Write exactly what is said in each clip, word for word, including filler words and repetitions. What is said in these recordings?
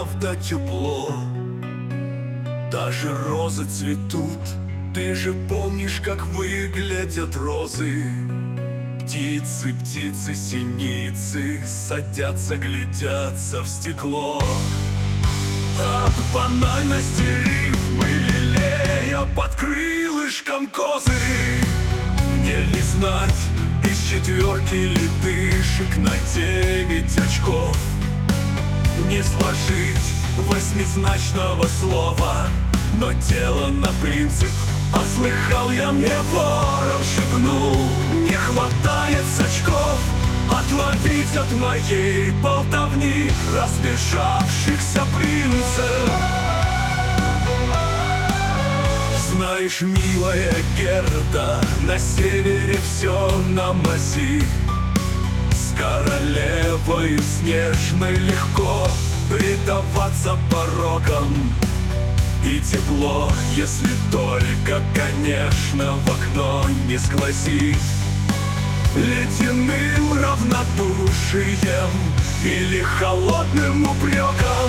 правда тепло. Даже розы цветут, ты же помнишь, как выглядят розы. Птицы, птицы, синицы садятся, глядятся в стекло. От банальности рифмы лелея под крылышком козырь. Мне ли знать, из четверки ледышек на девять очков не сложить восьмизначного слова, но тело на принцип. А слыхал я, мне ворон шепнул, не хватает очков отловить от моей болтовни разбежавшихся принцев. Знаешь, милая Герда, на севере все на мази. С королевой снежной легко предаваться порокам. И тепло, если только, конечно, в окно не сквозит ледяным равнодушием или холодным упреком.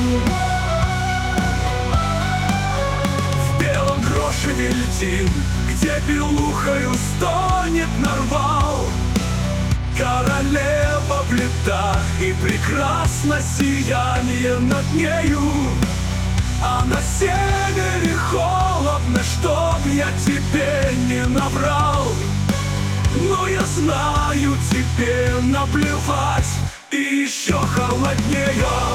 В белом гроше льдин, где белухою стонет нарвал, королева в летах и прекрасно сияние над нею. А на севере холодно, чтоб я тебе не наврал. Но я знаю, тебе наплевать, и еще холоднее.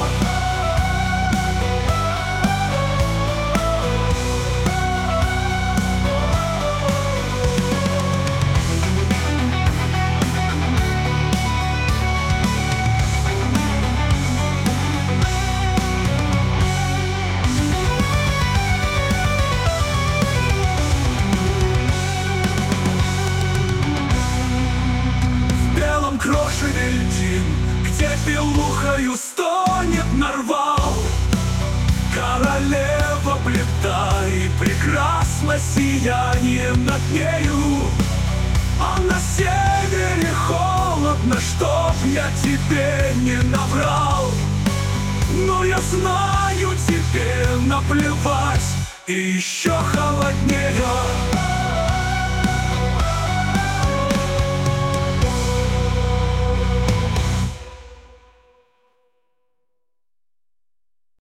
Крошеве льдин, где белухою стонет нарвал, королева плита и прекрасно сияние над нею. А на севере холодно, чтоб я тебе не наврал. Но я знаю, тебе наплевать, и еще холоднее.